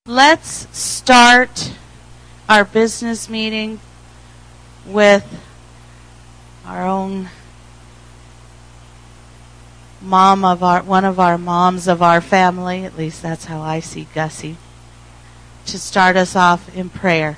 Let's start our business meeting with our own one of our moms of our family. At least that's how I see Gussie. To start us off in prayer.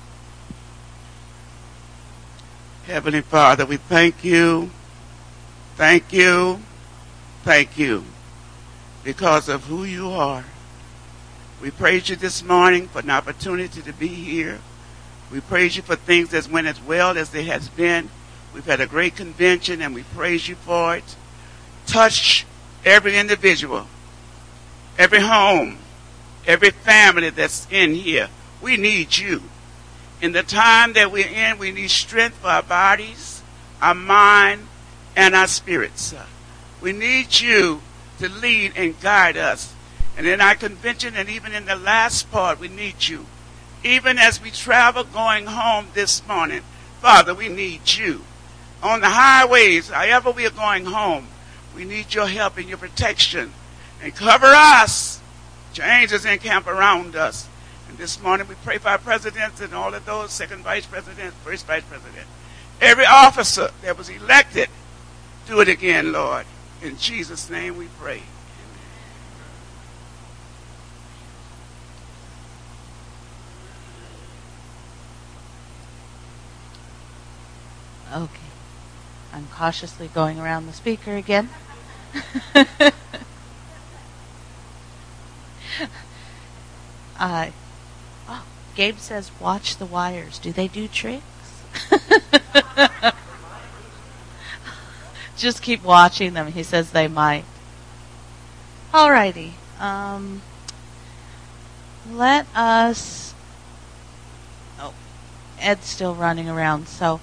Heavenly Father, we thank you, thank you, thank you, because of who you are. We praise you this morning for an opportunity to be here. We praise you for things that went as well as they has been. We've had a great convention and we praise you for it. Touch every individual, every home, every family that's in here. We need you. In the time that we're in, we need strength for our bodies, our mind, and our spirits. We need you to lead and guide us. And in our convention and even in the last part, we need you. Even as we travel going home this morning, Father, we need you. On the highways, however we are going home, we need your help and your protection. And cover us. Your angels encamp around us. And this morning we pray for our presidents and all of those, second vice president, first vice president. Every officer that was elected, do it again, Lord. In Jesus' name we pray. Okay. I'm cautiously going around the speaker again. Gabe says, watch the wires. Do they do tricks? Just keep watching them. He says they might. Alrighty. Let us... Oh, Ed's still running around. So